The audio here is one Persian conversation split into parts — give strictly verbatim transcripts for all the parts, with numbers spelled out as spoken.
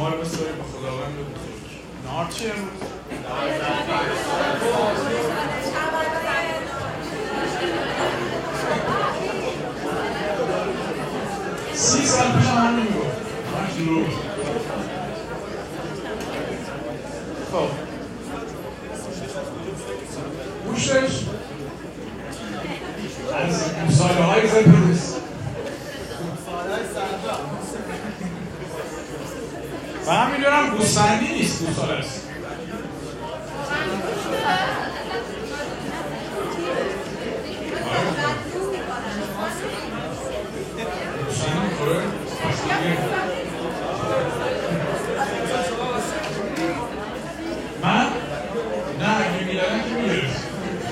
شما رو بسپاریم به خداوند بزرگ. نهار چیه امروز؟ سی سال پیش هم همین میگفت. من شروع خب گوشتش از گوساله های زبروز و هم میدونم گوسفندی نیست، گوساله است. من؟ نه اگه میدارم که میرس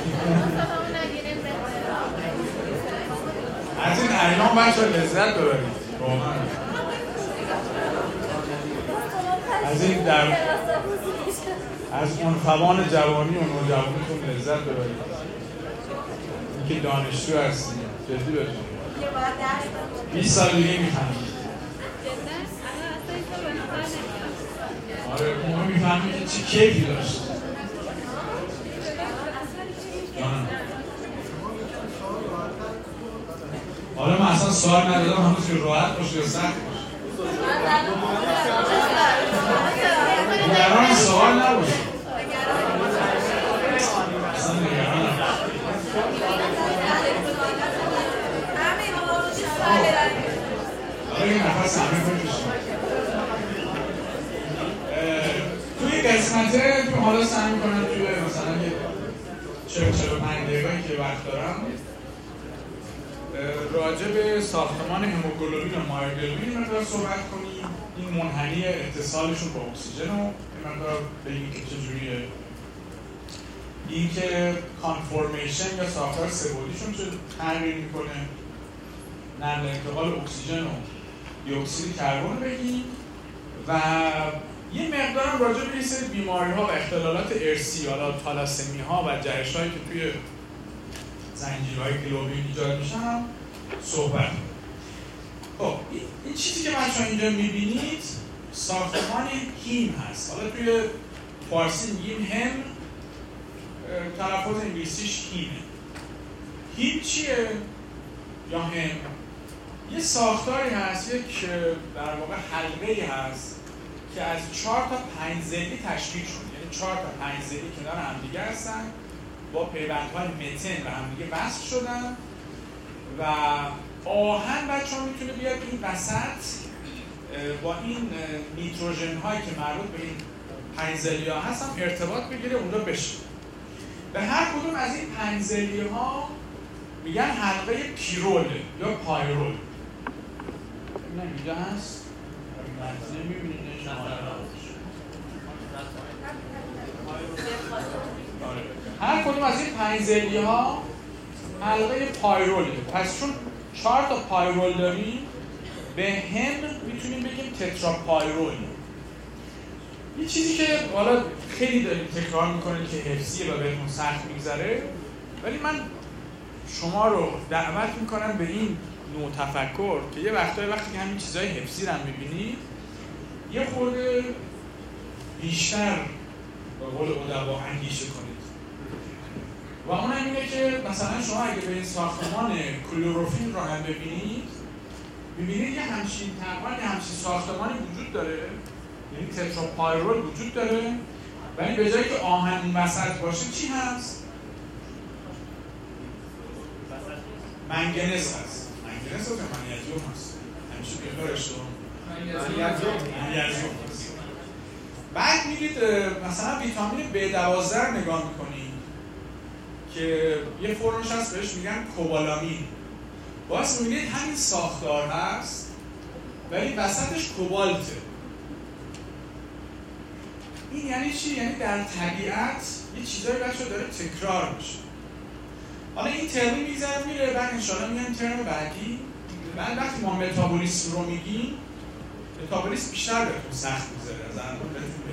از این ایام بچه لذت ببرید واقعا از این در از اون خوان جوانی و نوجوانیتون لذت ببرید. اینکه دانشجو هستید جدی بهتون بیست سال دیگه میفهمید. آره اون میفهمید که چی کیفی داشت. حالا من اصلا سوال ندادم هنوز که راحت باشه یا سخت باشه. نگران سوال نباشه. اصلا نگران نباشه. حالا یه نفس همه بکشیم. توی قسمته که حالا سعی میکنم توی مثلا یه چهل چهل و پنج دقیقه‌ای که وقت دارم راجع به ساختمان هموگلوبین و مایوگلوبین مقدار صحبت کنیم. این منحنی اتصالشون با اکسیژن رو مقدار بگیم که چجوریه. این که کانفورمیشن یا ساختار سه‌بعدیشون چه تغییر میکنه. نقل انتقال اکسیژن و دی اکسید کربن بگیم و یه مقدارم راجع به یه سری بیماری‌ها و اختلالات ارثی، حالا تالاسمی‌ها و جهش‌هایی که توی زنجیرهای گلوبین ایجاد میشن صحبت. خب این چیزی که بچه‌ها اینجا میبینید ساختمان هیم هست. حالا توی فارسی میگیم هم، تلفظ انگلیسیش هیمه. هیم چیه؟ یا هم یه ساختاری هست، یک در واقع حلقه‌ای هست که از چهار تا پنج ضلعی تشکیل شده. یعنی چهار تا پنج ضلعی کنار همدیگه هستن با پیوندهای متن به همدیگه وصل شدن و آهن بچه‌ها میتونه بیاد این وسط با این نیتروژن هایی که مربوط به این پنج ضلعی ها هستن ارتباط بگیره اونجا بشه. به هر کدوم از این پنج ضلعی ها میگن حلقه پیرول یا پایرول. نه اینجا هست؟ نمیبینید شما هر کدوم از این پنج ضلعی ها حلقه پایروله. پس چون چهار تا پایرول داریم به هم میتونیم بگیم تترا پایرول. یه چیزی که حالا خیلی داریم تکرار میکنیم که حفظیه و بهتون سخت میگذره، ولی من شما رو دعوت میکنم به این نوع تفکر که یه وقتای وقتی که همین چیزای حفظی رو هم میبینید یه خورده بیشتر به قول ادبا اندیشه کنید. و اون هم اینه که مثلا شما اگه به این ساختمان کلوروفیل رو هم ببینید ببینید یه همچین تقریبا یه همچین ساختمانی وجود داره، یعنی تتراپایرول وجود داره، ولی به جایی که آهن وسط باشه چی هست؟ منگنز هست. منگنز هست یا منیزیم هست؟ همیشه بیدارش رو منیزیم هست. بعد میرید مثلا ویتامین بی دوازده نگاه میکنید که یه فرمش هست بهش میگن کوبالامین. باز میبینید همین ساختار هست ولی وسطش کوبالته. این یعنی چی؟ یعنی در طبیعت یه چیزایی بچه داره تکرار میشه. حالا این ترمی میگذره میره، بعد انشاءالله میگن ترم بعدی. بعد وقتی ما متابولیسم رو میگیم، متابولیسم بیشتر بهتون سخت میذاره از اندون بهتون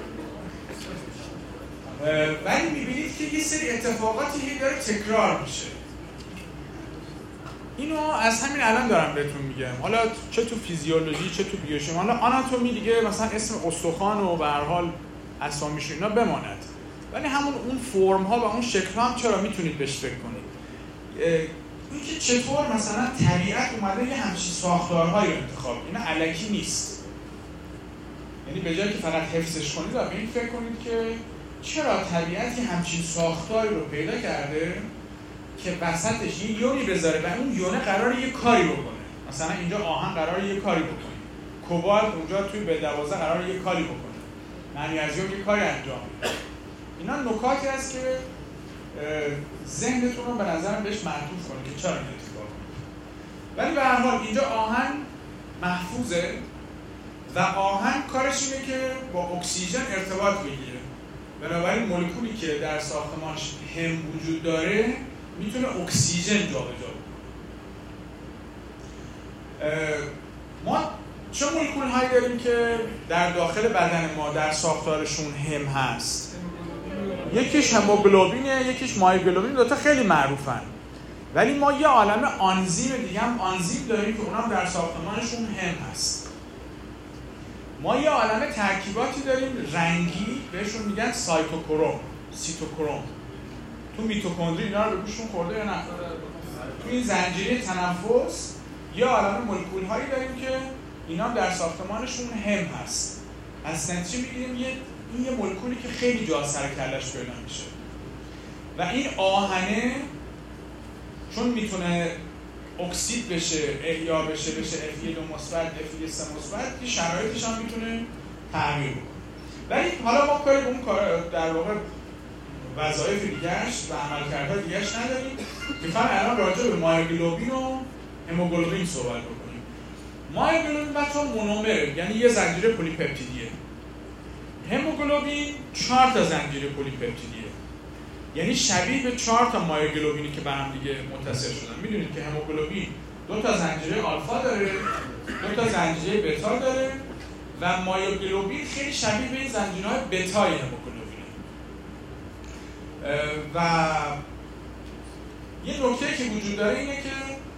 بگیم. ولی میبینید که یه سری اتفاقاتی هی داره تکرار میشه. اینو از همین الان دارم بهتون میگم، حالا چه تو فیزیولوژی چه تو بیوشیمی، حالا آناتومی دیگه مثلا اسم استخوان و به هر حال اسامیش اینا بماند، ولی همون اون فرم ها و اون شکل ها هم چرا میتونید بهش فکر کنید. اینکه چطور مثلا طبیعت اومده یه همچین ساختارهایی رو انتخاب، اینا الکی نیست. یعنی به جایی که فقط حفظش کنید، به این فکر کنید که چرا طبیعت یه همچین ساختاری رو پیدا کرده که وسطش یه یونی بذاره و اون یونه قراره یه کاری بکنه. مثلا اینجا آهن قراره یه کاری بکنه، کوبالت اونجا توی به دوازده قراره یه کاری بکنه، منیزیم یه کاری انجام میده. اینا نکاتی هست که ذهنتون رو به نظرم بهش معطوف کنه که چرا این اتفاق میفته. ولی به هر حال اینجا آهن محفوظه و آهن کارش اینه که با اکسیژن ارتباط بگیره. بنابراین مولکولی که در ساختمانش هم وجود داره میتونه اکسیژن جابجا کنه. ما چه مولکول هایی داریم که در داخل بدن ما در ساختارشون هم هست؟ یکیش هموگلوبینه، یکیش مایوگلوبین، دوتا خیلی معروفن. ولی ما یه عالمه آنزیم دیگه هم آنزیم داریم که اونام در ساختمانشون هم هست. ما یه عالمه ترکیباتی داریم رنگی، بهشون میگن سایتوکروم، سیتوکروم. تو میتوکندری اینا رو به گوشتون خورده یا نه؟ تو این زنجیره تنفس یه عالمه مولکول هایی داریم که اینا در ساختمانشون هم هست. از نتیجه میگیریم یه این یه مولکولی که خیلی جا سر کلش پیدا میشه و این آهنه چون میتونه اکسید بشه، احیا بشه، بشه اف دو مثبت، اف سه مثبت، این شرایطش هم میتونه تعمیر بکنه. ولی حالا ما کاری به اون کار در واقع وظایف دیگه‌اش و عملکردهای دیگه‌اش نداریم. میخوام الان راجع به مایوگلوبین و هموگلوبین صحبت بکنیم. مایوگلوبین بچه‌ها مونومر، یعنی یه زنجیره پلی‌پپتیدیه. هموگلوبین چهار تا زنجیره پلی‌پپتیدیه، یعنی شبیه به چهار تا مایوگلوبینی که به هم دیگه متصل شدن. میدونید که هموگلوبین دو تا زنجیره آلفا داره، دو تا زنجیره بتا داره و مایوگلوبین خیلی شبیه به این زنجیرهای بتای هموگلوبینه. و یه نکته که وجود داره اینه که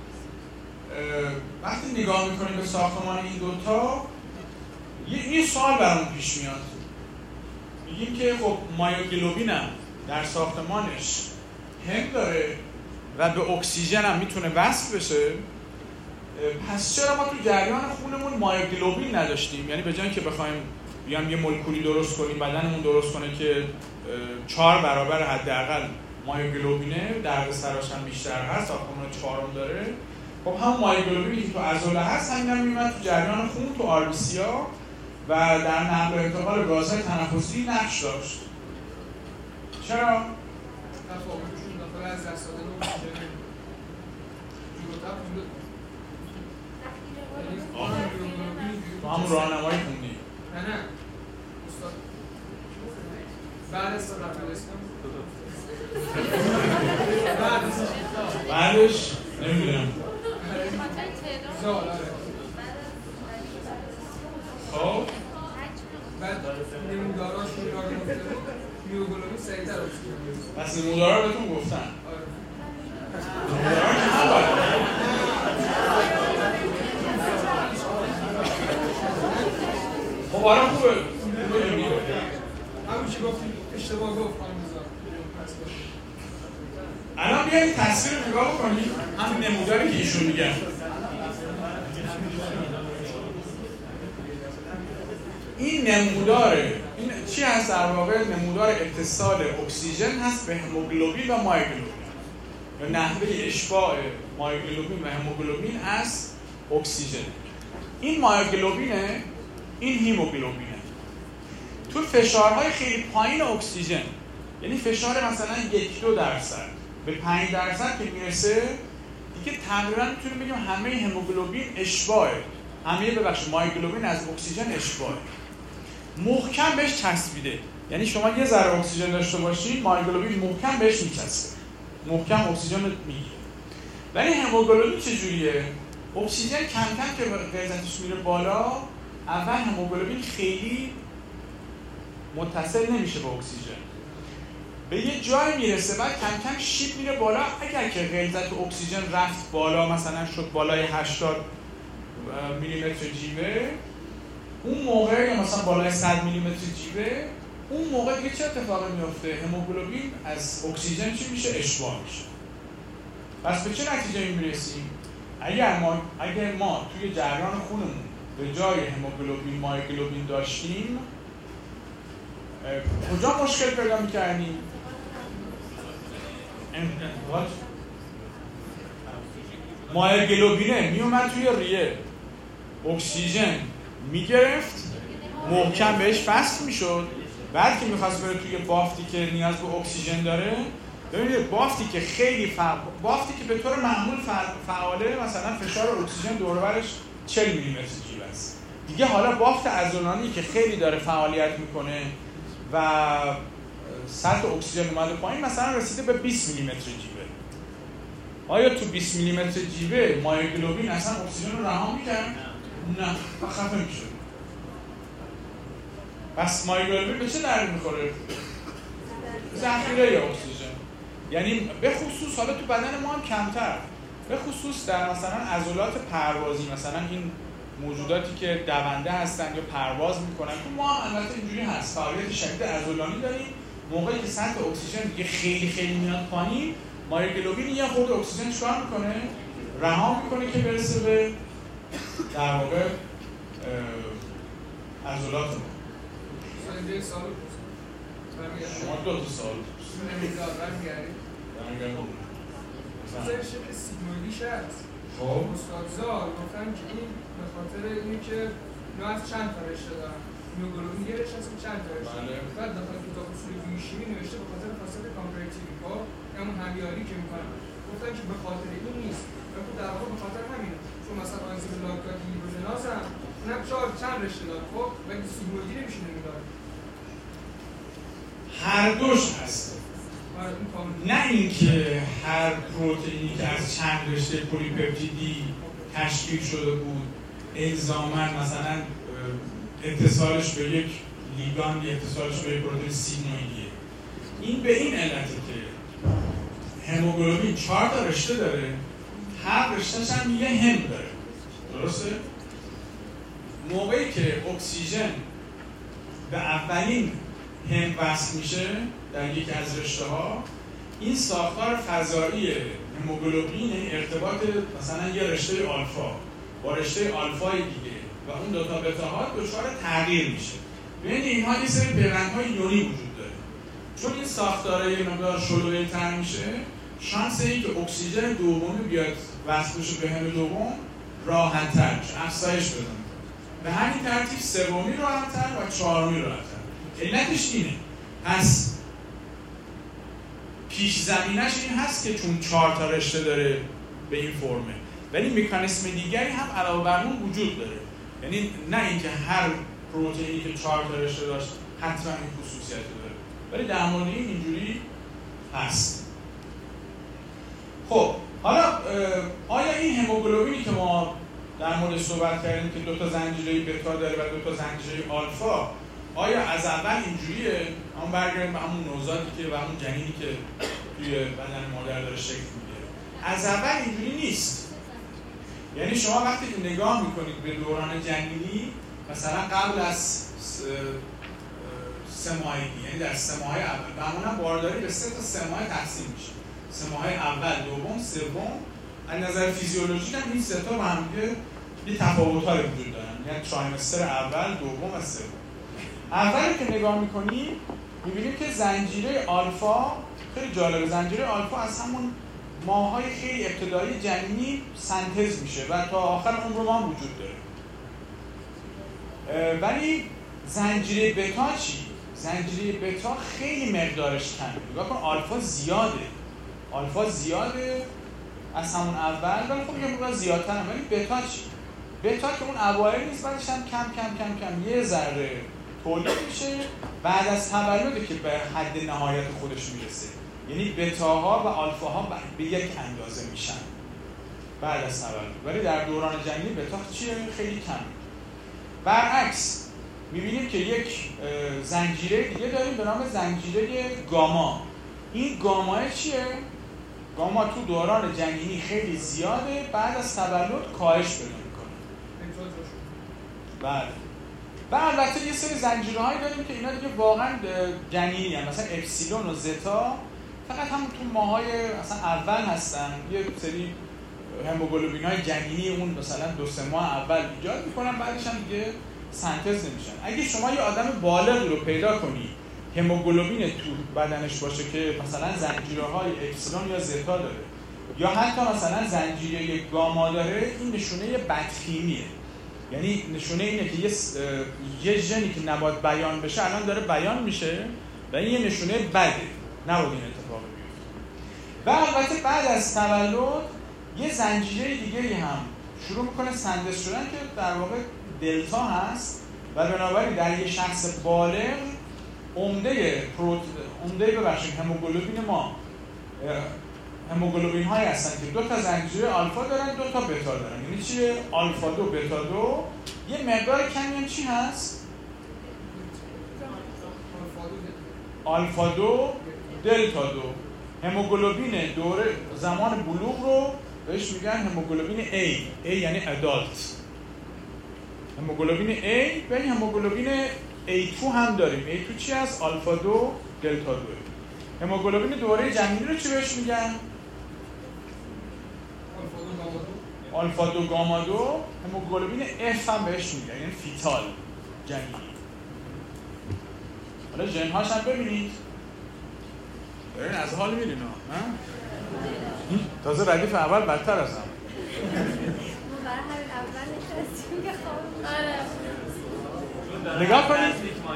وقتی نگاه میکنیم به ساختمان این دوتا یه, یه سوال برامون پیش میاد. میگیم که خب مایوگلوبین هم در ساختمانش هم داره و به اکسیژن هم میتونه وصل بشه، پس چرا ما تو جریان خونمون مایوگلوبین نداشتیم؟ یعنی به جای اینکه بخوایم بیام یه مولکولی درست کنیم، بدنمون درست کنه که چهار برابر حداقل مایوگلوبینه، دردسراش هم بیشتر هست، ساختمان چهارم داره، خب هم مایوگلوبینی که تو عضله هست همین هم میمد تو جریان خون، تو آر بی سی ها و در نقل و انتقال گازهای تنفسی نقش داشت. چرا؟ تفاوتشون داخل از دست دادن و جلوتر خونده تو همون راهنمایی خوندی؟ نه نه استاد بعد از رفت اسکم بعدش نمیدونم زال آره خب بعد نموداراش رو را گفته میوگلوبین سریعتر اکسیژن. پس نمودارا بهتون گفتن؟ آره. نمودارا خب آره خوبه. همون چی گفتیم اشتباه گفت خانم بزار. الان بیایید تصویر رو نگاه بکنید، همین نموداری که ایشون میگن. این نموداره، این چی هست در واقع؟ نمودار اتصال اکسیژن هست به هموگلوبین و مایوگلوبین، یا نحوه اشباع مایوگلوبین و هموگلوبین از اکسیژن. این مایوگلوبینه، این هیموگلوبینه. تو فشارهای خیلی پایین اکسیژن، یعنی فشار مثلا یک دو درصد به پنج درصد که میرسه دیگه تقریبا میتونیم بگیم همه هموگلوبین اشباعه، همه ببخشید مایوگلوبین از اکسیژن اشباعه، محکم بهش چسبیده. یعنی شما یه ذره اکسیژن داشته باشید، مایوگلوبین محکم بهش میچسبه، محکم اکسیژن میگیره. ولی هموگلوبین چجوریه؟ اکسیژن کم کم که غلظتش میره بالا، اول هموگلوبین خیلی متصل نمیشه با اکسیژن، به یه جای میرسه بعد کم کم شیب میره بالا. اگر که غلظت اکسیژن رفت بالا، مثلا شد بالای هشتاد میلیمتر جیوه، اون موقع یا مثلا بالای صد میلیمتر جیوه، اون موقع دیگه چه اتفاقی میفته؟ هموگلوبین از اکسیژن چی میشه؟ اشباع میشه. پس به چه نتیجه میرسیم؟ اگر ما اگر ما توی جریان خونمون به جای هموگلوبین مایوگلوبین داشتیم، کجا مشکل پیدا میکردیم؟ مایوگلوبینه میومد توی ریه، اکسیژن میگرفت، محکم بهش فصل میشد، بعد که میخواست بره توی بافتی که نیاز به اکسیژن داره، ببینید بافتی که خیلی فعال، بافتی که به طور معمول فعاله، مثلا فشار اکسیژن دور و برش چهل میلیمتر جیوه است. دیگه حالا بافت عضلانی که خیلی داره فعالیت میکنه و سطح اکسیژن اومده پایین، مثلا رسیده به بیست میلیمتر جیوه. آیا تو بیست میلیمتر جیوه مایوگلوبین اصلا اکسیژن رو رها میکرد؟ نه، خفه میشد. پس مایوگلوبین به چه دردی میخوره؟ ذخیره اکسیژن. یعنی به خصوص حالا تو بدن ما هم کمتر، به خصوص در مثلا عضلات پروازی، مثلا این موجوداتی که دونده هستن یا پرواز میکنن، تو ما هم البته اینجوری هست، فعالیت شدید عضلانی داریم. موقعی که سطح اکسیژن دیگه خیلی خیلی میاد پایین، مایوگلوبین یه خورده اکسیژن چکار میکنه؟ رها میکنه که برسه به در واقع عضلات ما. شما دو تا سال مثلا شکل سیگمویدیش هست. خب استادزار گفتن که این به خاطر اینه که اینا از چند تا رشته دارن، میوگلوبین یه رشته هست که چند تا رشته دارن. بعد داخل کتاب اصول بیوشیمی نوشته به خاطر فاصله کامپراتیوی، خب همون همیاری که میکنن، گفتن که به خاطر این نیست، ولی در واقع به خاطر همینه. چون مثلا آنزیم لاکتات هیدروژناز هم اونم چهار چند رشته داره، خب ولی سیگمویدی نمیشه نمیداره. هر دوش هست. نه اینکه هر پروتئینی که از چند رشته پلی‌پپتیدی تشکیل شده بود الزاماً مثلا اتصالش به یک لیگاند یا اتصالش به یک پروتئین سیگمویدیه. این به این علته که هموگلوبین چهار تا رشته داره، هر رشتهش هم یه هم داره، درسته؟ موقعی که اکسیژن به اولین هم وصل میشه در یک از رشته ها، این ساختار فضایی هموگلوبین ارتباط مثلا یه رشته آلفا با رشته آلفای دیگه و اون دوتا بتاها دچار تغییر میشه. ببینید اینها یه سری پیوندهای یونی وجود داره. چون این ساختاره یه مقدار شلوغ‌تر میشه، شانس این که اکسیژن دومی بیاد وصل بشه به هم دوم راحت‌تر میشه، افزایش پیدا میکنه. به همین ترتیب سومی راحت‌تر و چهارمی راحت‌تر. علتش اینه. پس پیش زمینش این هست که چون چهار تا رشته داره به این فرمه، ولی مکانیسم دیگری هم علاوه بر اون وجود داره. یعنی نه اینکه هر پروتئینی که چهار تا رشته داشت حتما این خصوصیت داره، ولی در مورد این اینجوری هست. خب حالا آیا این هموگلوبینی که ما در مورد صحبت کردیم که دو تا زنجیره بتا داره و دو تا زنجیره آلفا، آیا از اول اینجوریه؟ همون برگردیم به همون نوزادی که و همون جنینی که توی بدن مادر داره شکل میگیره. از اول اینجوری نیست. یعنی شما وقتی که نگاه میکنید به دوران جنینی، مثلا قبل از سه ماهگی، یعنی در سه ماه اول، معمولا بارداری به سه تا سه ماه تقسیم میشه. سه ماه اول، دوم، سوم. از نظر فیزیولوژیک هم این سه تا با هم دیگه تفاوت‌های وجود دارن. یعنی ترایمستر اول، دوم و سوم. اولی که نگاه میکنیم میبینیم که زنجیره آلفا خیلی جالبه. زنجیره آلفا از همون ماه‌های خیلی ابتدایی جنینی سنتز میشه و تا آخر عمر ما هم وجود داره. ولی زنجیره بتا چی؟ زنجیره بتا خیلی مقدارش کمه. نگاه کن آلفا زیاده. آلفا زیاده از همون اول، ولی خب یه مقدار زیادتره. ولی بتا چی؟ بتا که اون اوایل نیست، بعدش هم کم کم کم کم یه ذره تولید میشه بعد از تولد که به حد نهایت خودش میرسه. یعنی بتاها و آلفاها به یک اندازه میشن بعد از تولد، ولی در دوران جنینی بتا چیه؟ خیلی کم. برعکس میبینیم که یک زنجیره دیگه داریم به نام زنجیره گاما. این گاما چیه؟ گاما تو دوران جنینی خیلی زیاده، بعد از تولد کاهش پیدا میکنه. بله. و البته یه سری زنجیرهایی داریم که اینا دیگه واقعا جنینی هستن، مثلا اپسیلون و زتا فقط هم تو ماهای مثلا اول هستن، یه سری هموگلوبین‌های جنینی اون مثلا دو سه ماه اول ایجاد میکنن، بعدش هم دیگه سنتز نمیشن. اگه شما یه آدم بالغ رو پیدا کنی هموگلوبین تو بدنش باشه که مثلا زنجیره‌های اپسیلون یا زتا داره یا حتی مثلا زنجیره گاما داره، این نشونه بدخیمیه. یعنی نشونه اینه که یه یه ژنی که نباید بیان بشه الان داره بیان میشه و این یه نشونه بده، نباید این اتفاق بیفته. و البته بعد از تولد یه زنجیره دیگه‌ای هم شروع میکنه سندس شدن که در واقع دلتا هست و بنابراین در یه شخص بالغ عمده پروت عمده ببخشید هموگلوبین ما هموگلوبین هایی هستن که دو تا زنجیره آلفا دارن، دو تا بتا دارن. یعنی چیه؟ آلفا دو بتا دو. یه مقدار کمی هم چی هست؟ آلفا دو دلتا دو. هموگلوبین دوره زمان بلوغ رو بهش میگن هموگلوبین A. A یعنی ادالت. هموگلوبین A و این هموگلوبین ای تو هم داریم. ای تو چی هست؟ آلفا دو دلتا دو. هموگلوبین دوره جنینی رو چی بهش میگن؟ آلفا دو گاما دو. هموگلوبین اف هم بهش میگن، یعنی فیتال جنینی. حالا ژن‌هاش هم ببینید. دارین از حال میرین ها؟ تازه ردیف اول بدتر از هم. ما برای همین اول نشستیم که خواب. آره. نگاه کنید.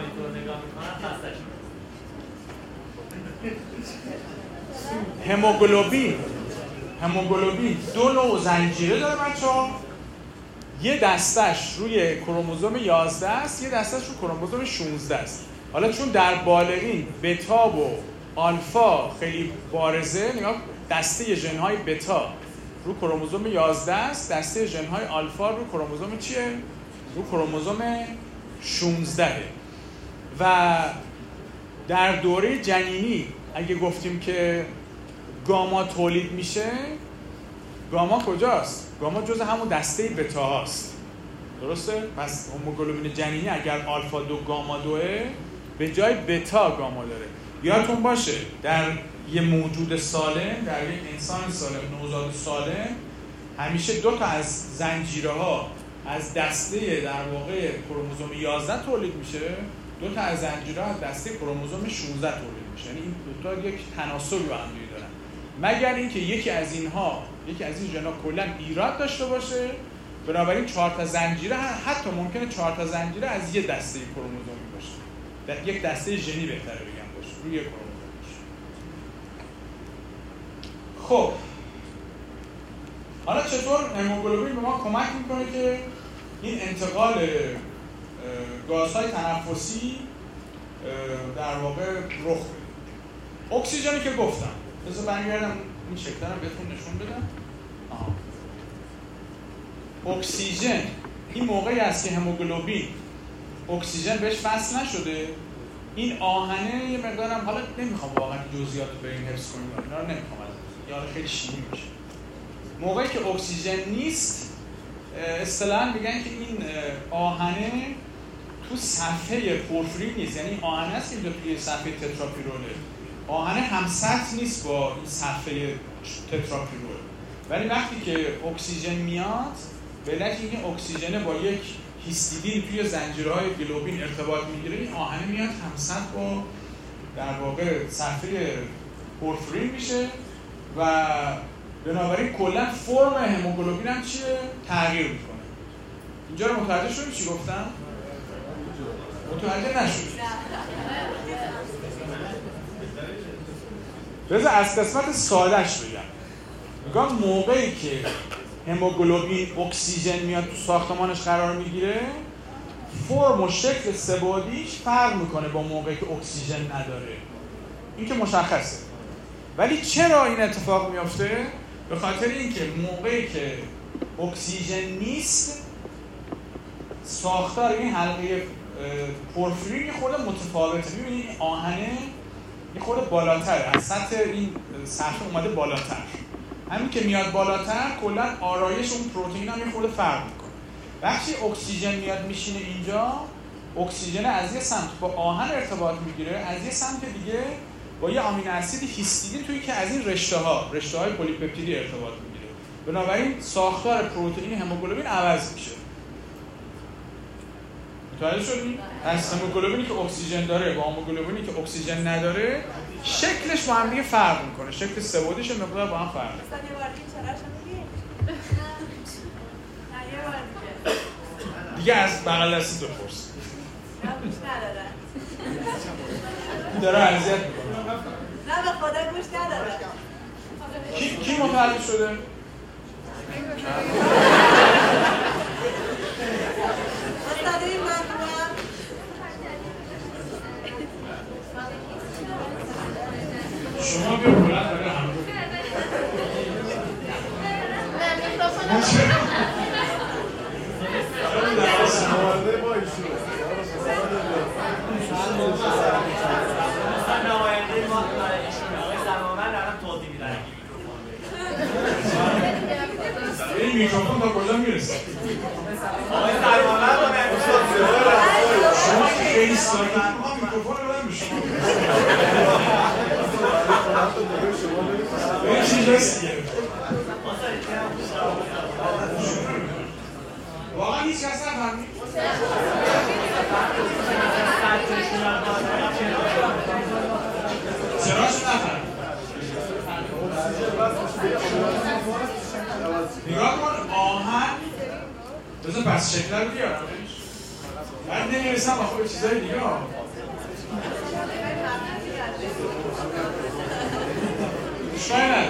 هموگلوبین هموگلوبین دو نوع زنجیره داره بچه‌ها. یه دستش روی کروموزوم یازده است، یه دستش روی کروموزوم شانزده است. حالا چون در بالغین بتا و آلفا خیلی بارزه، نگاه دسته ژن‌های بتا رو کروموزوم یازده است، دسته ژن‌های آلفا رو کروموزوم چیه؟ رو کروموزوم شانزده. و در دوره جنینی اگه گفتیم که گاما تولید میشه، گاما کجاست؟ گاما جزء همون دسته بتا هاست. درسته؟ پس هموگلوبین جنینی اگر آلفا دو گاما دوه به جای بتا گاما داره. یادتون باشه در یه موجود سالم، در یک انسان سالم، نوزاد سالم، همیشه دو تا از زنجیره ها از دسته در واقع کروموزوم یازده تولید میشه، دو تا از زنجیره ها از دسته کروموزوم شانزده تولید میشه. یعنی این دو تا یک تناسبی با هم دارن. مگر اینکه یکی از اینها، یکی از این ژن‌ها کلا ایراد داشته باشه، بنابراین چهار تا زنجیره، حتی ممکنه چهار تا زنجیره از یه دسته کروموزومی باشه. در یک دسته ژنی بهتره بگم باشه، روی یک کروموزوم باشه. خب حالا چطور هموگلوبین به ما کمک میکنه که این انتقال گازهای تنفسی در واقع رخ بده؟ اکسیژنی که گفتم، بذار برگردم این شکل رو بهتون نشون بدم. آها. اکسیژن این موقعی است که هموگلوبین اکسیژن بهش وصل نشده، این آهنه یه مقدارم، حالا نمیخوام واقعا جزئیات رو بریم حفظ کنیم، اینا رو نمیخوام از یا خیلی شیمی میشه. موقعی که اکسیژن نیست، اصطلاحاً میگن که این آهنه تو صفحه پورفرین نیست، یعنی آهنه است که اینجا توی صفحه تتراپیروله، آهنه هم سطح نیست با این صفحه تتراپیرول. ولی وقتی که اکسیژن میاد، به علت اینکه اکسیژن با یک هیستیدین توی زنجیرهای گلوبین ارتباط میگیره، این آهنه میاد هم سطح با در واقع صفحه پورفرین میشه و بنابراین کلا فرم هموگلوبین هم چیه؟ تغییر میکنه. اینجا رو متوجه شدید چی گفتم؟ متوجه نشدید؟ بذار از قسمت سادهش بگم. میگم موقعی که هموگلوبین اکسیژن میاد تو ساختمانش قرار میگیره، فرم و شکل سه‌بعدیش فرق میکنه با موقعی که اکسیژن نداره. این که مشخصه. ولی چرا این اتفاق میفته؟ به خاطر اینکه موقعی که اکسیژن نیست، ساختار این حلقه پورفرین خود متفاوته. می‌بینید آهنه یه خورده بالاتر از سطح این صفحه اومده بالاتر. همین که میاد بالاتر کلا آرایش اون پروتئین هم یه خورده فرق میکنه. وقتی اکسیژن میاد میشینه اینجا، اکسیژن از یه سمت با آهن ارتباط میگیره، از یه سمت دیگه با یه آمینو اسید هیستidine توی که از این رشته ها رشته های پلی‌پپتیدی ارتباط میگیره. بنابراین ساختار پروتئین هموگلوبین عوض میشه. متوجه شدین؟ از هموگلوبینی که اکسیژن داره با هموگلوبینی که اکسیژن نداره شکلش با هم دیگه فرق میکنه. شکل سه‌بعدیش مقدار با هم فرق میکنه. دیگه از بغل دستی بپرس. گوش نداره. داره اذیت میکنه. نه به خدا گوش نداره. کی کی متولد شده؟ استاد این مطلب شما بیا بلند برای هم رو. این میکروفون تا کجا میرسه؟ شما که خیلی ساکت ما میکروفون رو بدم به شما. این چی جست گرفت؟ واقعا هیچ کس نفهمید؟ چراش نفهمید؟ نگاه کن آهن بذار پس شکل رو بیارمش. من نمیرسم با خود چیزای دیگه ها. اشکالی نداره.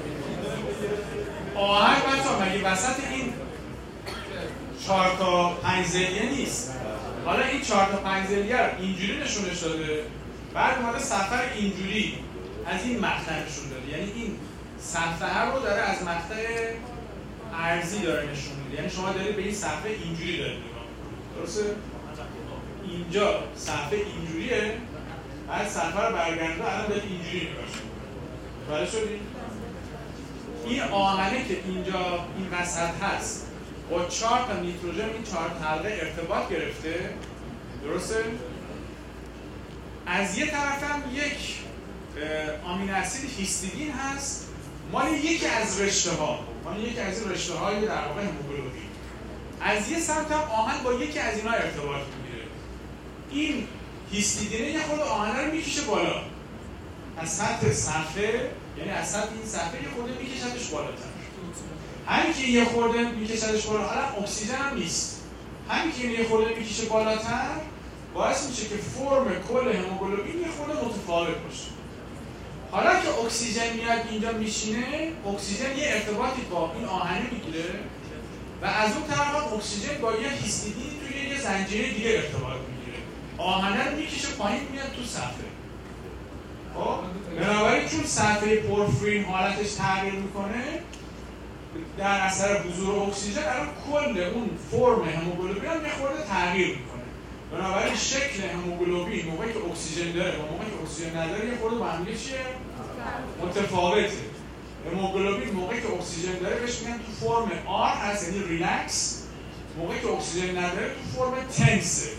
آهن بچه‌ها مگه وسط این چهار تا پنج زلیه نیست؟ حالا این چهار تا پنج زلیه رو اینجوری نشونش داده، بعد اومده سفر اینجوری از این مقطع نشون داده. یعنی این صفحه رو داره از مقطع ارزی داره نشون میده. یعنی شما دارید به این صفحه اینجوری دارید نگاه می‌کنید. درسته؟ اینجا صفحه اینجوریه، بعد صفحه رو برگردونده الان دارید اینجوری نگاه می‌کنید. متوجه شدید؟ این آهنه که اینجا این وسط هست با چهار تا نیتروژن این چهار حلقه ارتباط گرفته. درسته؟ از یه طرف هم یک آمینو اسید هیستidine هست مال یکی از رشته ها، مال یکی از این رشته های در واقع هموگلوبین. از یه سمت هم آهن با یکی از اینا ارتباط میگیره. این هیستidine یه خورده آهن رو میکشه بالا از سطح صفحه، یعنی از سطح این صفحه یه خورده میکشدش بالاتر. همین که یه خورده میکشدش بالا، حالا اکسیژن هم نیست. همین که یه خورده میکشه بالاتر باعث میشه که فرم کل هموگلوبین یه خورده متفاوت باشه. حالا که اکسیژن میاد اینجا میشینه، اکسیژن یه ارتباطی با این آهنه میگیره و از اون طرف اکسیژن با یه هیستidine توی یه زنجیره دیگه ارتباط میگیره. آهنه رو میکشه پایین میاد تو صفحه. خب بنابراین چون صفحه پورفرین حالتش تغییر میکنه در اثر حضور اکسیژن، الان کل اون فرم هموگلوبین هم یه خورده تغییر میکنه. بنابراین شکل هموگلوبین موقعی که اکسیژن داره و موقعی که اکسیژن نداره یه خورده با هم دیگه چیه؟ متفاوته. هموگلوبین موقعی که اکسیژن داره بهش میگن تو فرم آر هست، یعنی ریلکس. موقعی که اکسیژن نداره تو فرم تنسه.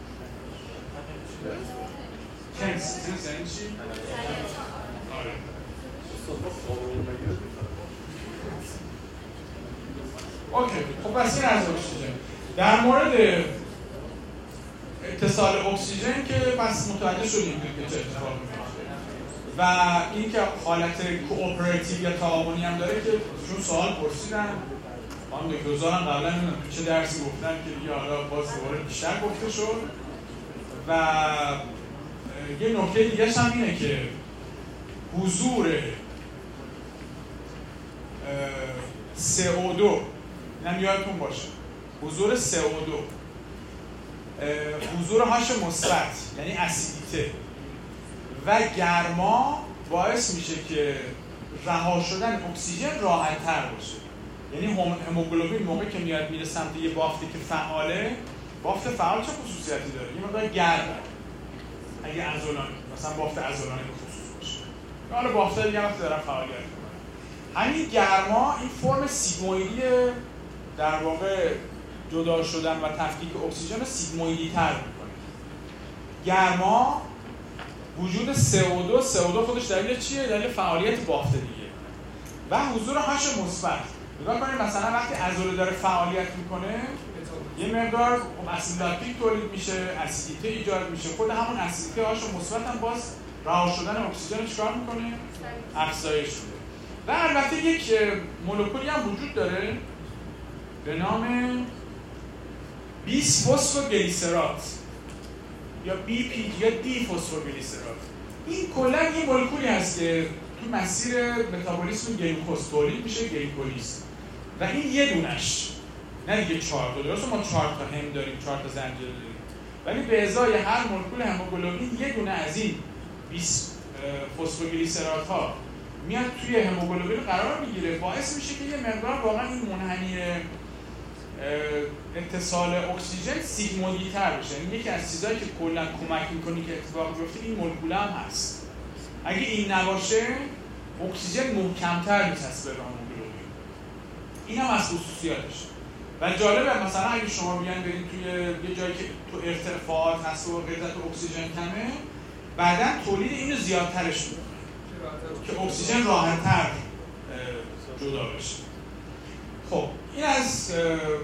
تنس، تنس یعنی چی؟ آره. اوکی، خب پس این از اکسیژن. در مورد اتصال اکسیژن که پس متوجه شدیم که چه اتفاقی میفته و اینکه حالت کوآپراتیو یا تعاونی هم داره که چون سوال پرسیدن خانم دکتر هم قبلا نمیدونم چه درسی گفتن که دیگه حالا باز دوباره بیشتر گفته شد. و یه نکته دیگه هم اینه که حضور سی او دو اینم یادتون باشه، حضور سی او دو، حضور هاش مثبت یعنی اسیدیته و گرما باعث میشه که رها شدن اکسیژن راحت تر باشه. یعنی هموگلوبین موقعی که میاد میره سمت یه بافتی که فعاله، بافت فعال چه خصوصیتی داره؟ یه مقدار گرمه. اگه عضلانی مثلا بافت عضلانی به خصوص حالا بافت‌ها دیگه وقتی دارن فعالیت میکنن. همین گرما این فرم سیگمویدی در واقع جدا شدن و تفکیک اکسیژن رو سیگمویدی تر میکنه. گرما وجود سی او دو، سی او دو خودش دلیل چیه؟ دلیل فعالیت بافت دیگه و حضور هاش مثبت. نگاه کنید مثلا وقتی عضله داره فعالیت میکنه یه مقدار اسید لاکتیک تولید میشه، اسیدیته ایجاد میشه، خود همون اسیدیته هاش مثبت هم باز رها شدن اکسیژن چیکار میکنه؟ افزایش میده. و البته یک مولکولی هم وجود داره به نام بیس فسفوگلیسرات یا بی پی یا دی فسفوگلیسرات. این کلا یه مولکولی هست که تو مسیر متابولیسم گلوکوز تولید میشه، گلیکولیز. و این یه دونش، نه دیگه چهار تا. درسته ما چهار تا هم داریم، چهار تا زنجیره داریم، ولی به ازای هر مولکول هموگلوبین یه دونه از این بیس فسفوگلیسرات ها میاد توی هموگلوبین قرار میگیره، باعث میشه که یه مقدار واقعا این منحنی اتصال اکسیژن سیگمویدی تر بشه. این یکی از چیزایی که کلا کمک میکنه که اتفاق بیفته این مولکول هم هست. اگه این نباشه اکسیژن محکم‌تر میچسبه به هموگلوبین. این هم از خصوصیاتش. و جالبه مثلا اگه شما بیان برید توی یه جایی که تو ارتفاعات هست و غلظت اکسیژن کمه، بعداً تولید اینو زیادترش میکنه که اکسیژن راحت‌تر جدا بشه. خب این از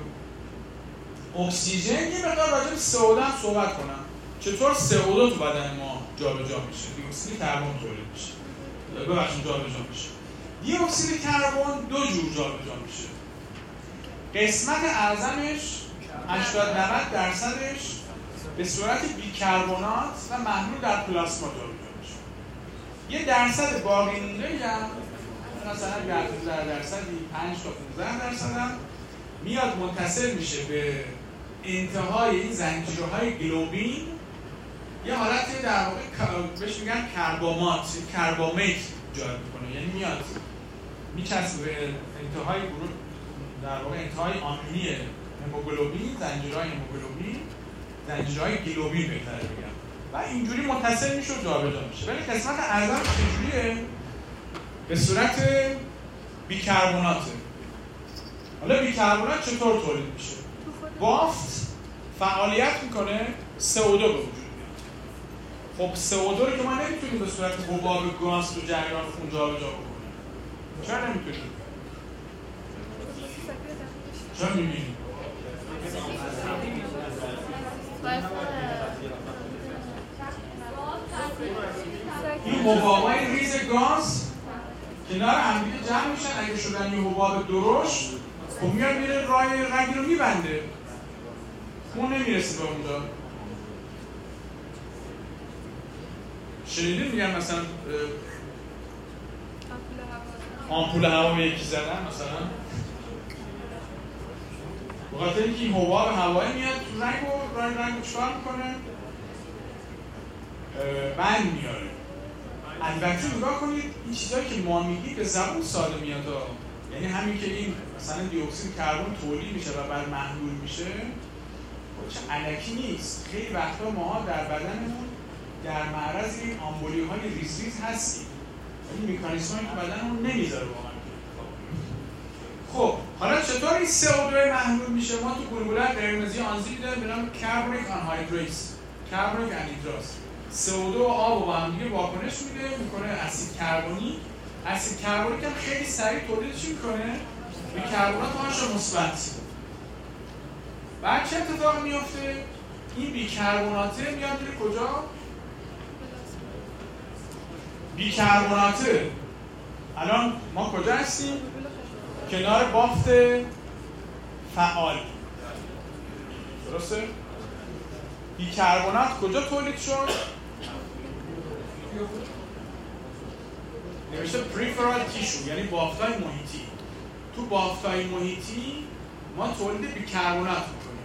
اکسیژن. یه مقدار راجع به سی او دو هم صحبت کنم. چطور سی او دو تو بدن ما جابجا میشه؟ دی اکسید کربن تولید میشه. ببخشید جابجا میشه. دی اکسید کربن دو جور جابجا میشه. قسمت اعظمش هشتاد تا نود درصدش به صورت بیکربنات و محلول در پلاسما جابجا میشه. یه درصد باقی مونده هم مثلا پانزده درصدی، پنج تا پانزده درصد هم میاد متصل میشه به انتهای این زنجیرهای گلوبین. یه حالت در واقع بهش میگن کربامات، کربامیت ایجاد میکنه، یعنی میاد میچسبه به انتهای گروه در واقع انتهای آمینی هموگلوبین، زنجیرهای هموگلوبین، زنجیرهای گلوبین بهتره بگم، و اینجوری متصل میشه و جابجا میشه. ولی قسمت اعظم چجوریه؟ به صورت بیکربناته. حالا بیکربنات چطور تولید میشه؟ بافت فعالیت میکنه، سی او دو به وجود میاد. خب سی او دو رو که ما نمیتونیم به صورت حباب گاز تو جریان خون جابجا بکنیم. چرا نمیتونیم؟ چرا میبینیم؟ این حبابای ریز گاز کنار همدیگه جمع میشن، اگه شدن یه حباب درشت خب میاد میره راه رگی رو میبنده، خون نمیرسه به اونجا. شنیدین میگن مثلا آمپول هوا به یکی زدن مثلا بخاطر اینکه این حباب هوایی میاد تو رنگ و رنگ رنگ چکار میکنه؟ بند میاره. البته نگاه کنید این چیزایی که ما میگیم به زبون ساده میاد، یعنی همین که این مثلا دی اکسید کربن تولید میشه و بعد محلول میشه چه الکی نیست. خیلی وقتا ما در بدنمون در معرض این آمبولی های ریز ریز هستیم. این مکانیزمایی که بدنمون نمیذاره واقعا. خب حالا چطور این سی او دو محلول میشه؟ ما تو گلبوله قرمزی آنزیمی داریم به نام کربونیک آنهایدریز، کربونیک انهیدراز. سی او دو و آب با هم دیگه واکنش میده، میکنه اسید کربونیک. اسید کربونیک هم خیلی سریع تولیدش میکنه، بیکربنات هاش مثبت. بعد چه اتفاقی میفته؟ این بیکربناته میاد میره کجا؟ بیکربناته الان ما کجا هستیم؟ کنار بافت فعال. درسته؟ بیکربنات کجا تولید شد؟ نوشته پریفرال تیشو، یعنی بافت‌های محیطی. تو بافت‌های محیطی ما تولید بیکربنات میکنیم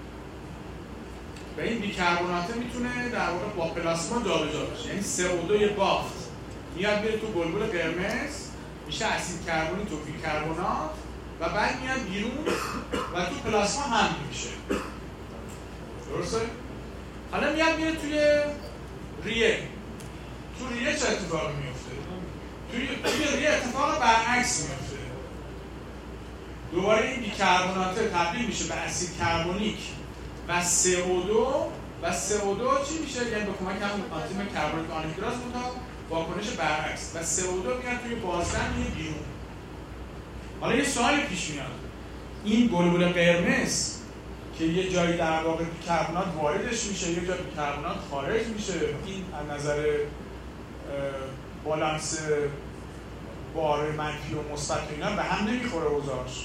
و این بیکربنات میتونه در واقع با پلاسما جابجا بشه. یعنی سی او دو بافت میاد میره تو بلبل قرمز، میشه اسید کربونیک و بیکربنات و بعد میاد بیرون و تو پلاسما حمل میشه. درسته؟ حالا میاد میره توی ریه. تو ریه چه اتفاقی میفته؟ توی توی ریه اتفاق برعکس میفته. دوباره این بیکربنات تبدیل میشه به اسید کربونیک و سی او دو و سی او دو چی میشه؟ یعنی به کمک همون آنزیم کربونیک آنهیدراز مونتا واکنش برعکس و سی او دو میاد توی بازدم میره بیرون. حالا یه سوالی پیش میاد. این گلبول قرمز که یه جایی در واقع بیکربنات واردش میشه، یه جایی بیکربنات خارج میشه، این از نظر بالانس بار منفی و مثبت و اینا به هم نمیخوره اوضاعش.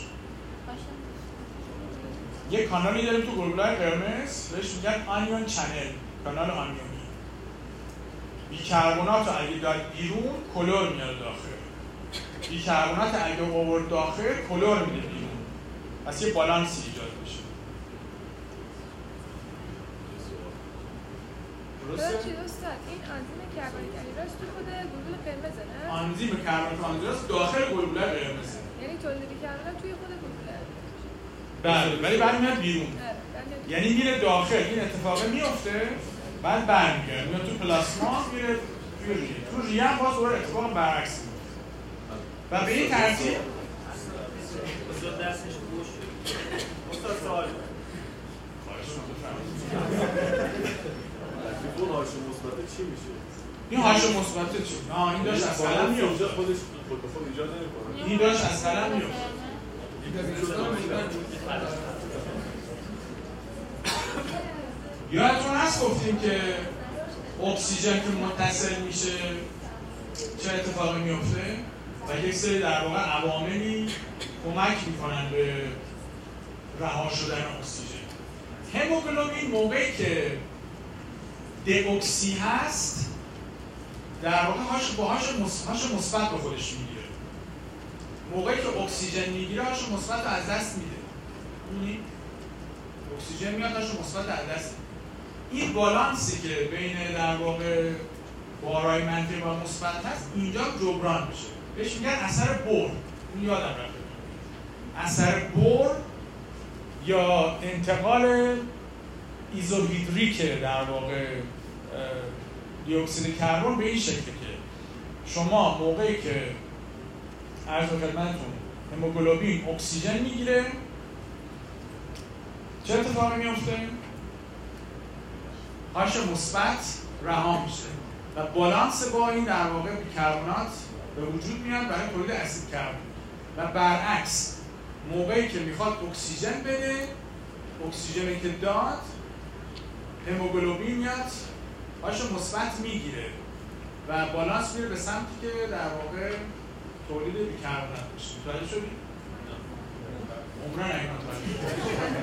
یه کانالی داریم تو گلبولای قرمز بهش میگن آنیون چنل، کانال آنیونی. بیکربنات رو اگه داد بیرون کلور میاد داخل، بیکربنات اگه آورد داخل کلور میده بیرون، پس یه بالانسی ایجاد میشه. درسته؟ چی دوستان؟ این آنزیم کربونیک آنهیدراز تو خود گلبول قرمزه نه؟ آنزیم کربونیک آنهیدراز داخل گلبولای قرمزه. یعنی تولید بیکربنات توی خود گلبوله. بله، ولی بعد میاد بیرون. یعنی میره داخل، این اتفاق میفته، بعد برمیگرده میاد تو پلاسما، میره توی ریه. تو ریه هم باز دوباره اتفاق برعکس میفته. و به این ترتیب استاد درسش گوش استاد سوال اون هاش مثبت چی میشه؟ این هاش مثبت چی؟ آه این داشت از قلم میفته. خودش خود به خود ایجاد نمیکنه. این داشت از قلم میفته. یادتون هست گفتیم که اکسیژن که متصل میشه چه اتفاقی میفته؟ و یک سری در واقع عواملی کمک میکنن به رها شدن اکسیژن. هموگلوبین موقعی که دئوکسی هست در واقع هاش با هاش مثبت به خودش میگیره. موقعی که اکسیژن میگیره هاش مثبت رو از دست میده. می‌بینید؟ اکسیژن میاد هاش مثبت از دست میده. این بالانسی که بین در واقع بارای منفی و مثبت هست اینجا جبران میشه. بهش میگن اثر بور. این یادم رفته. اثر بور یا انتقال ایزوهیدریک در واقع دی اکسید کربن به این شکل که شما موقعی که عرض خدمتتون هموگلوبین اکسیژن میگیره چه اتفاقی میفته؟ هاش مثبت رها میشه و بالانس با این در واقع بیکربنات به وجود میاد برای تولید اسید کربن و برعکس موقعی که میخواد اکسیژن بده اکسیژنی که داد هموگلوبین میاد هاش مثبت میگیره و بالانس میره به سمتی که در واقع تولید بیکربنات بشه. متوجه شدی؟ عمران اگه متوجه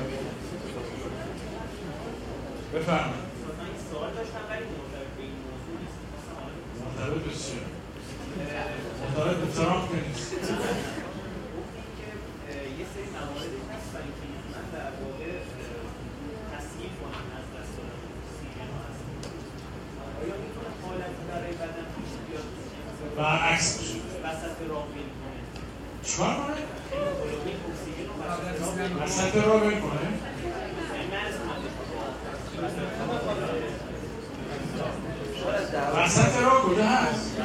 بفرمایید. سوال داشتم ولی مرتبط به این موضوع نیست. مرتبط به چیه؟ مرتبط به ترامپ نیست. گفتیم که یه سری مواردی هستن که من در واقع تصحیح کنم از دست دادن اکسیژن و اسید. آیا میتونه حالتی برای بدن پیش بیاد برعکس بشه؟ وسط راه ول کنه؟ چیکار کنه؟ هموگلوبین اکسیژن رو وسط راه ول کنه؟ وسط راه کجا هست؟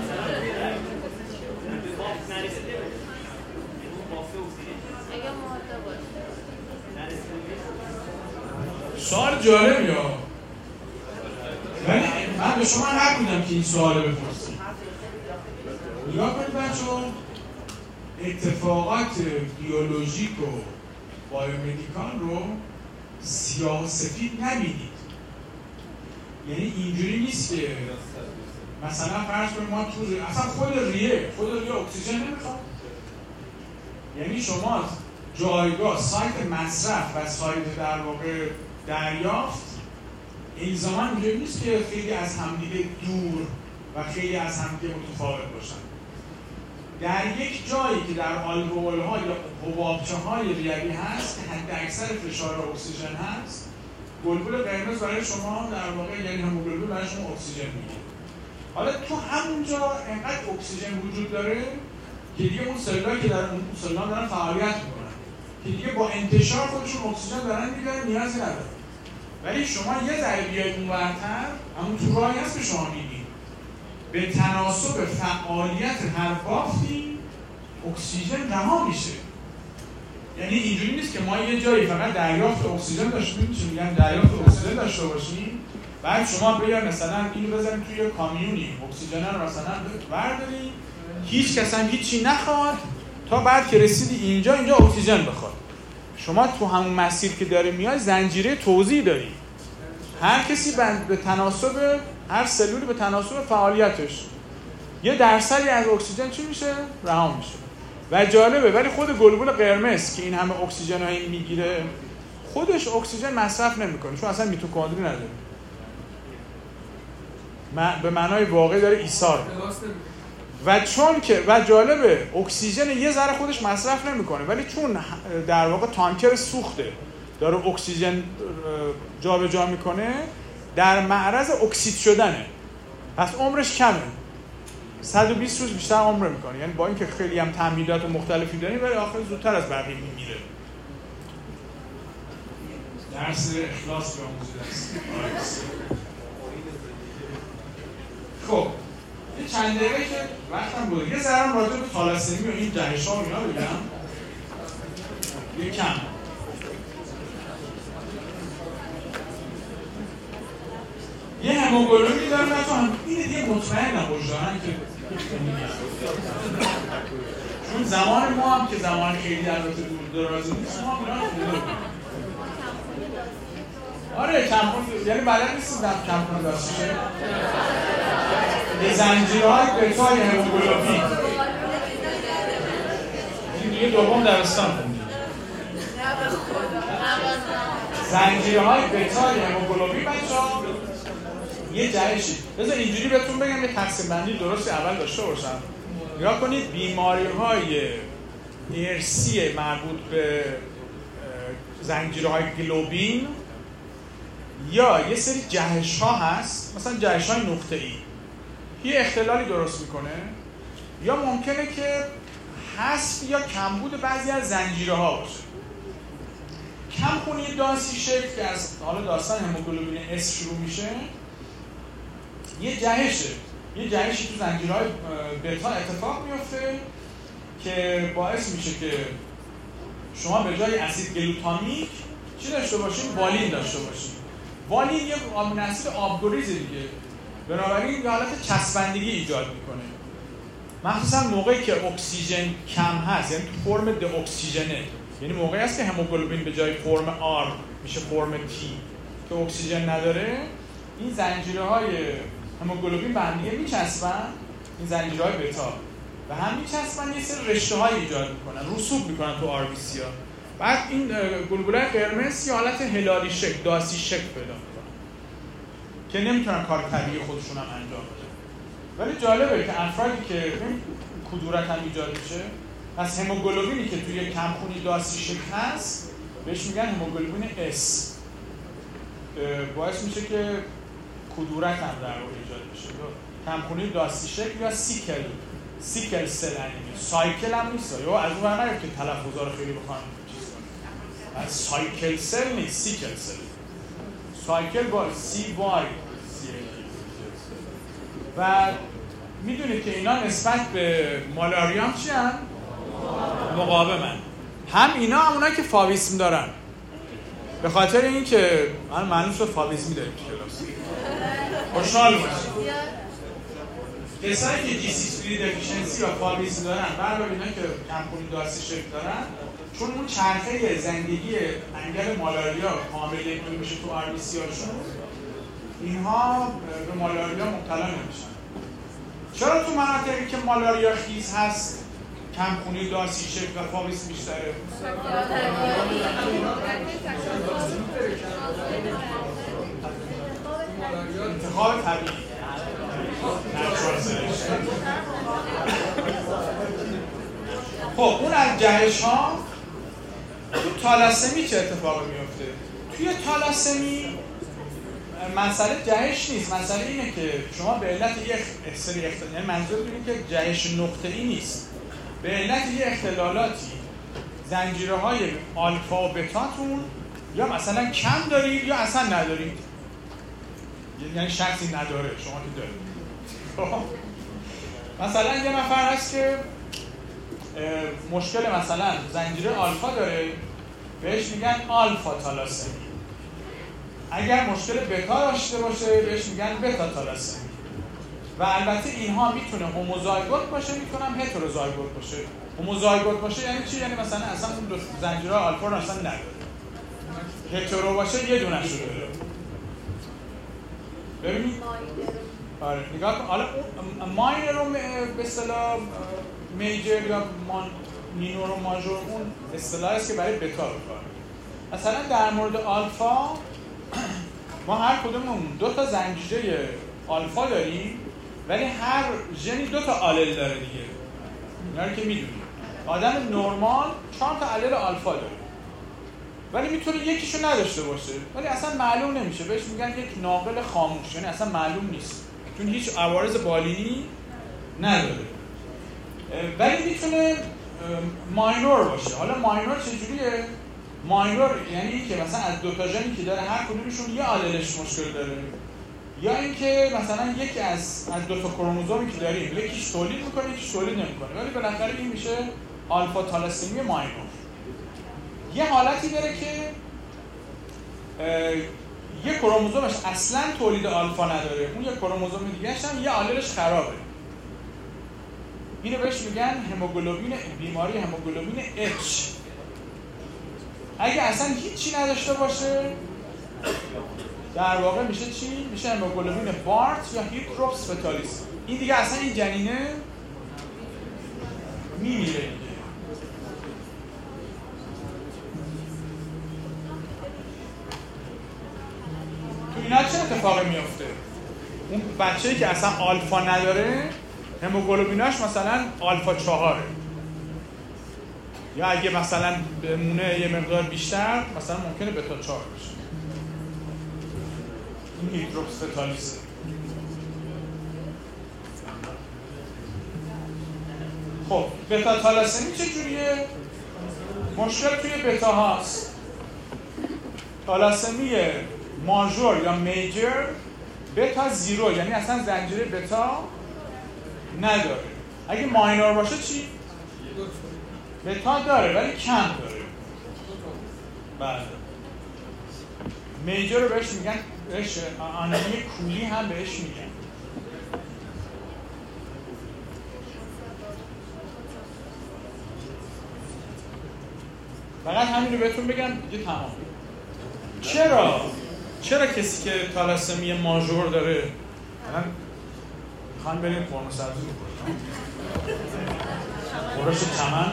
سوال جالبی ها، ولی من به شما حق میدم که این سوال بپرسید. نگاه کنید بچه‌ها، اتفاقات بیولوژیک و بایومدیکال رو سیاه و سفید نبینید. یعنی اینجوری نیست که مثلا فرض کنید ما تو ریه، اصلا خود ریه خود ریه اکسیژن نمیخواد. یعنی شما جایگاه سایت مصرف و سایت در واقع دریافت الزاما اینجوری نیست که خیلی از همدیگه دور و خیلی از همدیگه متفاوت باشن. در یک جایی که در آلوئول‌ها یا حبابچه‌های ریوی هست که حد اکثر فشار اکسیژن هست، گلبول قرمز برای شما در واقع یعنی هموگلوبین برای شما اکسیژن میگیره. حالا تو همونجا انقدر اکسیژن وجود داره که دیگه اون سلولایی که در اون سلول‌ها دارن فعالیت میکنن که دیگه با انتشار خودشون اکسیژن دارن میگیرن، نیازی نداره. ولی شما یه ذره بیاید اونورتر، همون تو راهی هست که شما میبینید به تناسب فعالیت هر بافتی اکسیژن رها میشه. یعنی اینجوری نیست که ما یه جایی فقط دریافت اکسیژن داشتیم، چی میگن دریافت اکسیژن داشته باشیم، بعد شما بیاید مثلا اینو بزنید توی کامیونی، اکسیژن رو مثلا بردارید، هیچ کس هم هیچی نخواد تا بعد که رسیدی اینجا اینجا اکسیژن بخواد. شما تو همون مسیر که داره میاد زنجیره توزیع داری. هر کسی به تناسب هر سلولی به تناسب فعالیتش یه درصدی از اکسیژن چی میشه؟ رها میشه. و جالبه ولی خود گلبول قرمز که این همه اکسیژن هایی میگیره خودش اکسیژن مصرف نمیکنه، چون اصلا میتوکندری نداره. به معنای واقعی داره ایثار. و چون که و جالبه اکسیژن یه ذره خودش مصرف نمیکنه، ولی چون در واقع تانکر سوخته داره اکسیژن جابجا میکنه، در معرض اکسید شدنه، پس عمرش کمه، صد و بیست روز بیشتر عمر میکنه. یعنی با اینکه خیلی هم تمهیدات مختلفی داریم ولی آخر زودتر از بقیه میمیره. درس اخلاص به آموزی درس. خب یه چند دقیقه که وقتم بوده یه ذره راجع به تالاسمی و این جهش‌ها و اینا بگم. یه کم یه هموگلوبین دارم بچه هم اینه دیگه مطمئن نباش دارن که چون زمان ما هم که زمان خیلی البته دور درازه نیست ما هم اینا رو خونده بکنیم. آره کمپون یعنی بلد نیستیم در کمپون داشته شه یه زنجیرهای بتای هموگلوبین این دیگه دوم درستان خوندیم. زنجیرهای بتای هموگلوبین بچه ها یه جهشی. بذار اینجوری بهتون بگم یه تقسیم بندی درستی اول داشته باشم. نگاه کنید بیماری‌های ارثی مربوط به زنجیرهای گلوبین یا یه سری جهش‌ها هست، مثلا جهش‌های نقطه‌ای یه اختلالی درست میکنه، یا ممکنه که حذف یا کمبود بعضی از زنجیرها باشه. کمخونی داسی شکل که از حالا داستان هموگلوبین اس شروع میشه یه جهشه، یه جهشی تو زنجیرهای بتا اتفاق میفته که باعث میشه که شما به جای اسید گلوتامیک چی داشته باشین؟ والین داشته باشین. والین یه آمینو اسید آبگریزه دیگه، بنابراین یه حالت چسبندگی ایجاد میکنه، مخصوصا موقعی که اکسیژن کم هست، یعنی تو فرم د اکسیژنه، یعنی موقعی هست که هموگلوبین به جای فرم آر میشه فرم تی که اکسیژن نداره. این زنجیرهای هموگلوبین به هم دیگه میچسبن، این زنجیرهای بتا و هم میچسبن، یه سری رشته‌های ایجاد میکنن، رسوب میکنن تو آر بی سی ها. بعد این گلبولای قرمز یه حالت هلالی شکل، داسی شکل پیدا میکنن که نمیتونن کار طبیعی خودشون هم انجام بدن. ولی جالبه که افرادی که کدورت هم ایجاد میشه از هموگلوبینی که توی کمخونی داسی شکل هست بهش میگن هموگلوبین اس، باعث میشه که کدورت هم در واقع ایجاد بشه. کمخونی داسی شکل یا سیکل سیکل سل انیمی، سایکل هم نیست یا از اون ور که تلفظا رو خیلی بخوام چیز کنیم، از سایکل سل نیست، سیکل سل. سایکل با سی وای و میدونید که اینا نسبت به مالاریا هم چی هم؟ مقاومن. هم اینا هم اونا که فاویسم دارن، به خاطر این که من معلوم شد فاویسمی داریم تو کلاس. خوشحال باشید. کسایی که جی سی تری دفیشنسی یا فاویسم دارن، برای اینا که کمخونی داسی شکل دارن، چون اون چرخه زندگی انگل مالاریا کامل نمی میشه تو آر بی سی هاشون، اینها به مالاریا مبتلا نمیشن. چرا تو مناطقی که مالاریا خیز هست کمخونی داسی شکل و فاویسم بیشتره؟ انتخاب طبیعی. خب اون از جهش ها تو تالاسمی چه اتفاقی میفته؟ توی تالاسمی مسئله جهش نیست، مسئله اینه که شما به علت یک سری اختلال، یعنی منظور اینه که جهش نقطه‌ای نیست، به علت یه اختلالاتی زنجیرهای آلفا و بتاتون یا مثلا کم دارید یا اصلا ندارید، یعنی شخصی نداره، شما که دارید. مثلا یه نفر هست که مشکل مثلا زنجیره آلفا داره، بهش میگن آلفا تالاسمی. اگر مشکل بتا داشته باشه بهش میگن بتا تالاسمی. و البته اینها میتونه هوموزایگوت باشه، میتونم هتروزایگوت باشه. هوموزایگوت باشه یعنی چی؟ یعنی مثلا اصلا اون دو زنجیره آلفا رو اصلا نداره. هترو باشه یه دونه‌شو داره. ببینید آره نگاه کن. حالا اون ماینر رو به اصطلاح میجر یا مینور و ماژور اون اصطلاحی است که برای بتا رو کار. مثلا در مورد آلفا ما هر کدوممون دو تا زنجیره آلفا داریم، ولی هر ژنی دو تا آلل داره دیگه. اینا رو که میدونیم. آدم نرمال چهار تا آلل آلفا داره. ولی میتونه یکیشو نداشته باشه، ولی اصلا معلوم نمیشه. بهش میگن یک ناقل خاموش، یعنی اصلا معلوم نیست. چون هیچ عوارض بالینی نداره. ولی میتونه ماینور باشه. حالا ماینور چجوریه؟ ماینور یعنی که مثلا از دو تا ژنی که داره هر کدومشون یه آللش مشکل داره، یا اینکه مثلا یکی از از دو تا کروموزومی که داریم یکیش تولید میکنه یکیش تولید نمیکنه، ولی بالاخره این میشه آلفا تالاسمی ماینور. یه حالتی داره که یه کروموزومش اصلا تولید آلفا نداره، اون یه کروموزوم دیگه‌ش هم یه آللش خرابه. اینو بهش میگن هموگلوبین، بیماری هموگلوبین اچ. اگه اصلا هیچی نداشته باشه در واقع میشه چی؟ میشه هموگلوبین بارت یا هیتروپس فتالیس. این دیگه اصلا این جنینه میمیره دیگه. تو اینا چه اتفاقی میفته؟ اون بچه‌ای که اصلا آلفا نداره هموگلوبیناش مثلا آلفا چهاره، یا اگه مثلا بمونه یه مقدار بیشتر مثلا ممکنه بتا چهار بشه. این هیدروپس فتالیسه. خب بتا تالاسمی چجوریه؟ مشکل توی بتا هاست. تالاسمی ماژور یا میجر بتا زیرو، یعنی اصلا زنجیره بتا نداره. اگه ماینور باشه چی؟ بتا داره ولی کم داره. بله. میجر رو بهش میگن، بهش آنامی کولی هم بهش میگن. فقط همین رو بهتون بگم دیگه تمام. چرا؟ چرا کسی که تالاسمی ماژور داره الان میخوان بریم قرمه سبزی بکنیم قرش چمن؟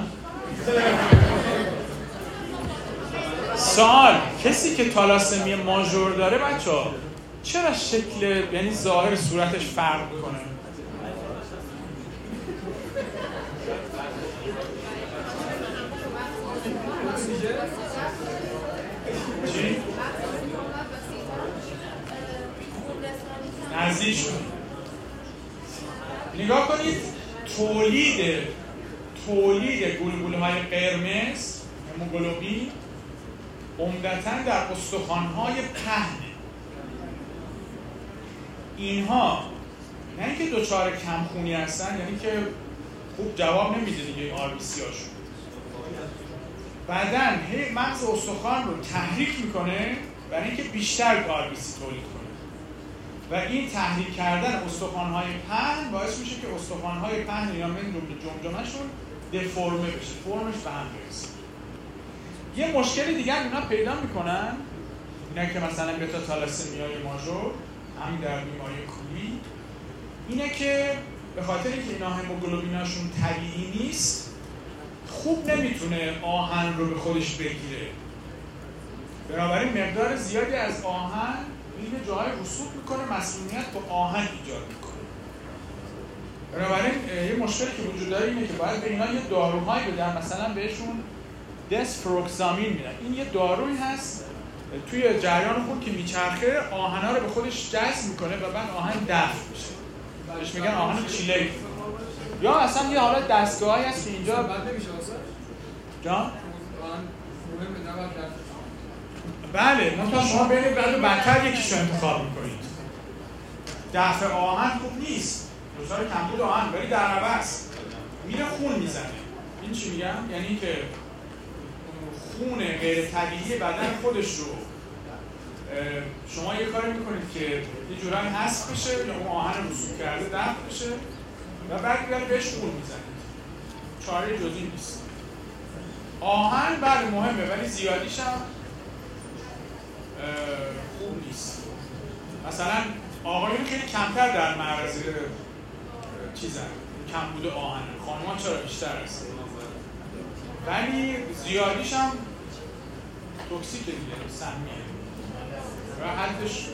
سوال، کسی که تالاسمی ماژور داره بچه ها چرا شکل یعنی ظاهر صورتش فرق میکنه؟ چی؟ نزدیک شد. نگاه کنید تولید تولید گلبوله‌های قرمز هموگلوبین عمدتاً در استخوان‌های پهنه. اینها نه اینکه دوچار کمخونی هستن، یعنی که خوب جواب نمیده دیگه آر بی سی هاشون. بعدن هی مغز استخوان رو تحریک میکنه برای اینکه بیشتر آر بی سی تولید کنه و این تحریک کردن استخوان‌های پهن باعث میشه که استخوان‌های پهن یا من جمجمه‌شون دفرمه بشه، فرمش به هم برسه. یه مشکل دیگه هم اینا پیدا میکنن، اینا که مثلا بتا تالاسمیای ماژور همین در بیماری کولی، اینه که به خاطر اینکه اینا هموگلوبیناشون طبیعی نیست خوب نمیتونه آهن رو به خودش بگیره، بنابراین مقدار زیادی از آهن این جاهای رسوب میکنه، مسمومیت با آهن ایجاد میکنه. بنابراین یه مشکلی که وجود داره اینه که باید به اینا یه داروهایی بدن، مثلا بهشون دسفروکسامین میدن. این یه دارویی هست توی جریان خون که میچرخه آهن‌ها رو به خودش جذب میکنه و بعد آهن دفع میشه. بهش میگن آهن چیلک. یا اصلا یه حالت دستگاهی هست که اینجا بعد نمیشه واسه جان آهن مهمه نباید دفع. بله، منتها شما بین بعد و بدتر یکیشو انتخاب میکنید. دفع آهن خوب نیست. دچار کمبود آهن، ولی در عوض میره خون میزنه. این چی میگم؟ یعنی که خون غیر طبیعی بدن خودش رو شما یه کاری میکنید که یه جورایی حذف بشه یا اون آهن رسوب کرده دفع بشه و بعد بیاد بهش خون میزنید. چاره جزئی نیست. آهن بله مهمه ولی زیادیش هم خوب نیست. مثلا آقایون خیلی کمتر در معرض چیزن، کمبود آهن، خانم‌ها چرا بیشتر هست. ولی زیادیش هم توکسیکه دیگه، سمیه و حدش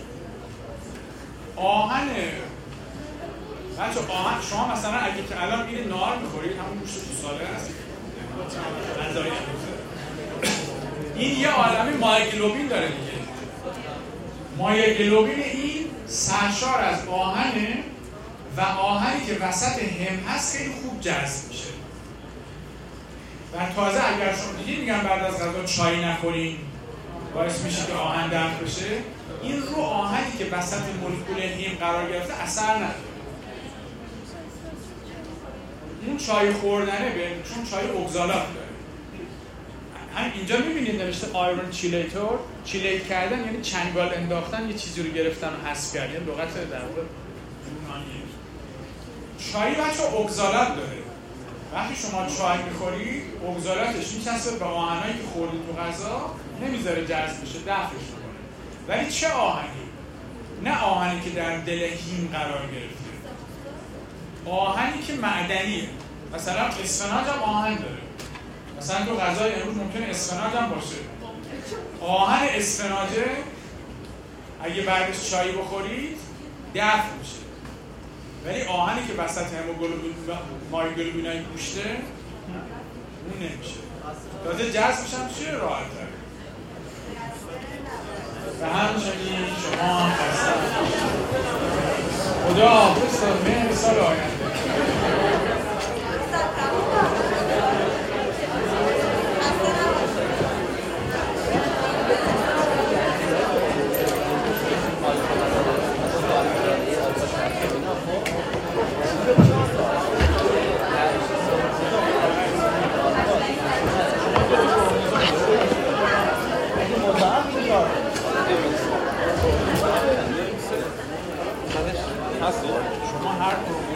آهن. بچه آهن شما مثلا اگه که الان میرید نهار میخورید همون گوشت تو ساله هست این یه عالمه مایوگلوبین داره دیگه. مایوگلوبین این سرشار از آهنه و آهنی که وسط هم هست خیلی خوب جذب میشه. و تازه اگر شما دیگه میگن بعد از غذا چای نخورین باعث میشه که آهن دفع بشه، این رو آهنی که وسط مولکول هیم قرار گرفته اثر نداره. اون چای خوردنه به چون چای اوگزالات داره. هم اینجا میبینید نوشته آیرون چیلیتور، چیلیت کردن یعنی چنگال انداختن، یه چیزی رو گرفتن و حذف کردن، یعنی لغت در واقع یونانیه. چای بچه اوگزالات داره. وقتی شما چای میخورید اوگزالاتش میچسبه به آهنایی که خوردید تو غذا، نمیذاره جذب بشه، دفعش میکنه. ولی چه آهنی؟ نه آهنی که در دل هیم قرار گرفته، آهنی که معدنیه. مثلا اسفناج هم آهن داره. مثلا تو غذای امروز ممکنه اسفناج هم باشه. آهن اسفناجه اگه بعدش چای بخورید دفع میشه. ولی آهنی که وسط هموگلوبین مایوگلوبینای گوشته اون نمیشه. تازه جذبش هم چیه راحت تره. و همچنین شما هم خسته خدا حافظ تا مهر سال آینده. شما هر